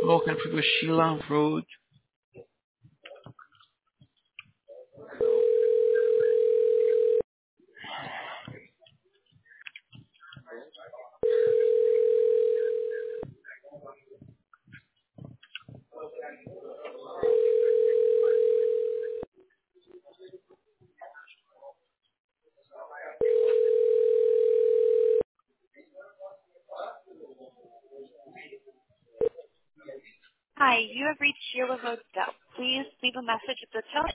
Hello, can I speak with Sheila Road? Hi, you have reached Sheila Vodell. Please leave a message at the tone.